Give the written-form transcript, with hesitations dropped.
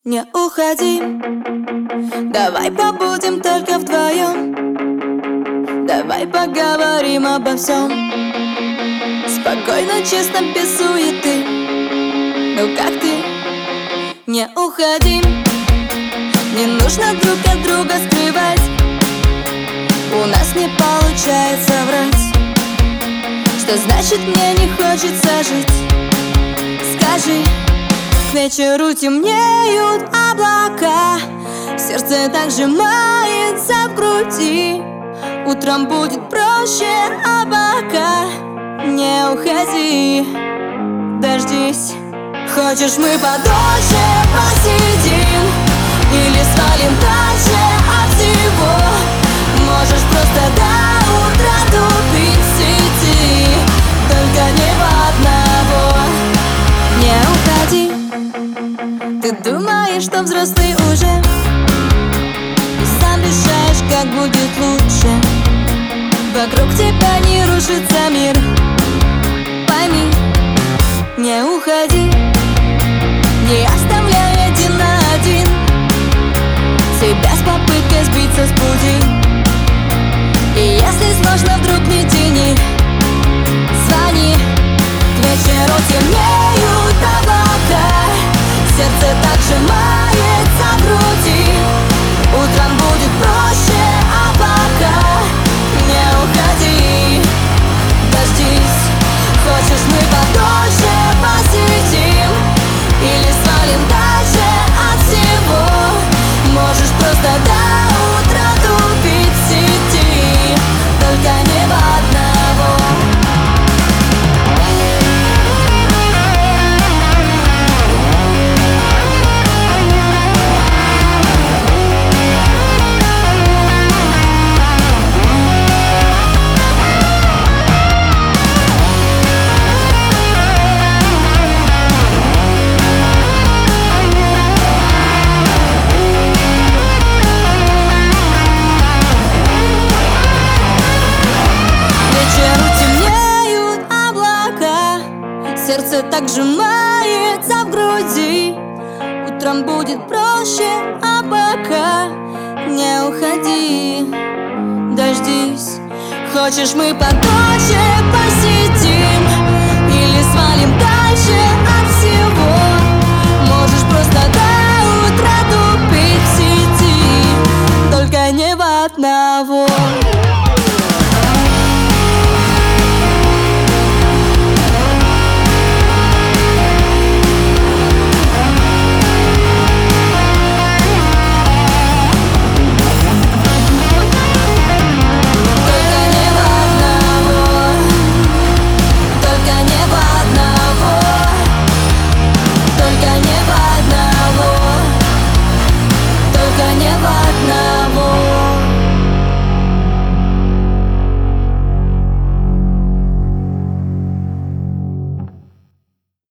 Не уходи, давай побудем только вдвоем. Давай поговорим обо всем спокойно, честно, без суеты. Ну как ты? Не уходи, не нужно друг от друга скрывать. У нас не получается врать. Что значит мне не хочется жить? Скажи. К вечеру темнеют облака, сердце так сжимается в груди. Утром будет проще, а пока не уходи, дождись. Хочешь, мы подольше посидим или свалим дальше от всего? Можешь просто до утра тупить в сети, только не в одного. Не уходи, ты думаешь, что взрослый уже, и сам решаешь, как будет лучше. Вокруг тебя не рушится мир. Пойми, не уходи, не оставляй один на один себя с попыткой сбиться с пути. И если сложно, вдруг не тяни, звони. К вечеру темнеют облака, сердце так сжимается в груди. Утром будет проще, а пока не уходи, дождись. Хочешь, мы подольше посидим или свалим дальше от всего? Можешь просто до утра тупить в сети, только не в одного. Сердце так сжимается в груди. Утром будет проще, а пока не уходи, дождись. Хочешь, мы подольше посидим или свалим дальше от всего? Можешь просто